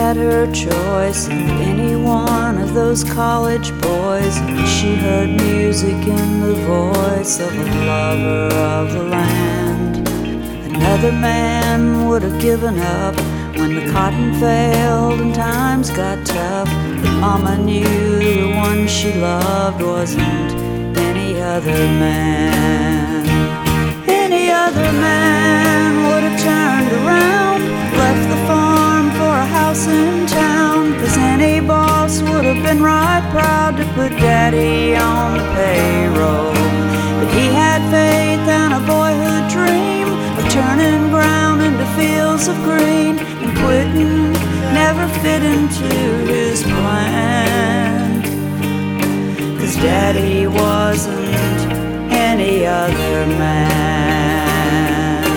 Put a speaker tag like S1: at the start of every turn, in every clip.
S1: had her choice in any one of those college boys, and she heard music in the voice of a lover of the land. Another man would have given up when the cotton failed and times got tough, but Mama knew the one she loved wasn't any other man. Any other man would have turned around, left the farm for a house in town, 'cause any boss would have been right proud to put Daddy on the payroll. But he had faith and a boyhood dream of turning ground into fields of green, and quitting never fit into his plan, 'cause Daddy wasn't any other man.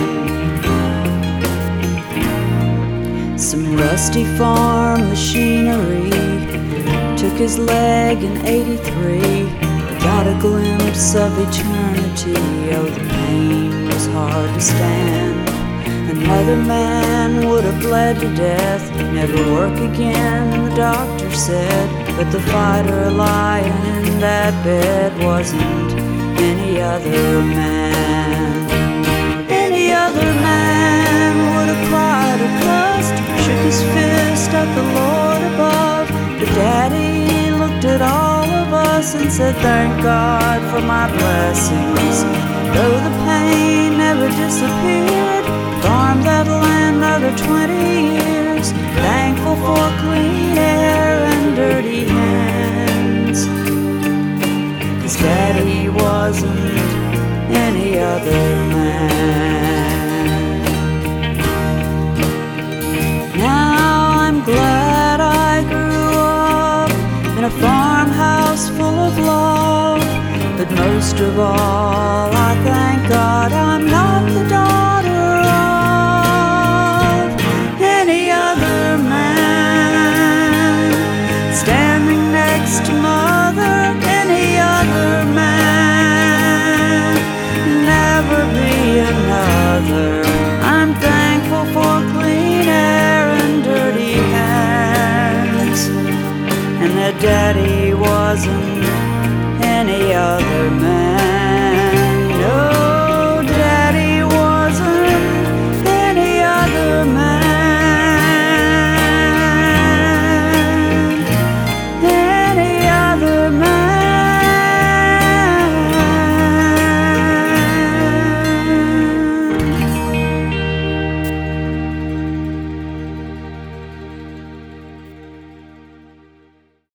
S1: Some rusty farm machinery took his leg in '83. Got a glimpse of eternity, oh the pain was hard to stand. Another man would have bled to death, never work again, the doctor said, but the fighter lying in that bed wasn't any other man. Any other man would have cried or cussed, shook his fist at the Lord above, but Daddy looked at all of us and said, thank God for my blessings. Though the pain never disappeared, farmed that land another 20 years, thankful for clean air and dirty hands, 'cause Daddy wasn't any other man. Now I'm glad I grew up in a farmhouse full of love, but most of all I thank God I'm not the daughter of any other man. Standing next to Mother, any other man, never be another. I'm thankful for clean air and dirty hands, and that Daddy wasn't any other man.